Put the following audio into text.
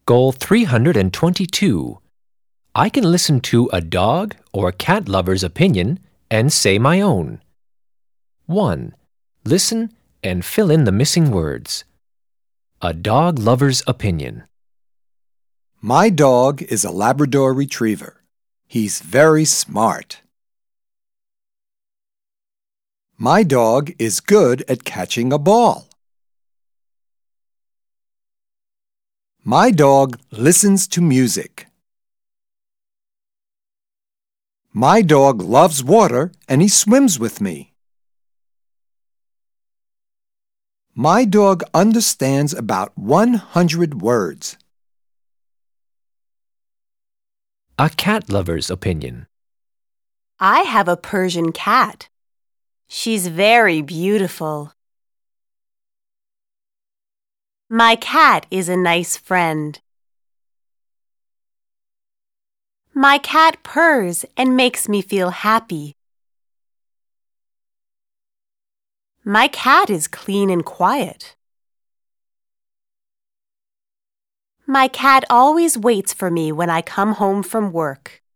Goal 322. I can listen to a dog or cat lover's opinion and say my own. 1. Listen and fill in the missing words. A dog lover's opinion. My dog is a Labrador Retriever. He's very smart. My dog is good at catching a ball. My dog listens to music. My dog loves water and he swims with me. My dog understands about 100 words. A cat lover's opinion. I have a Persian cat. She's very beautiful. My cat is a nice friend. My cat purrs and makes me feel happy. My cat is clean and quiet. My cat always waits for me when I come home from work.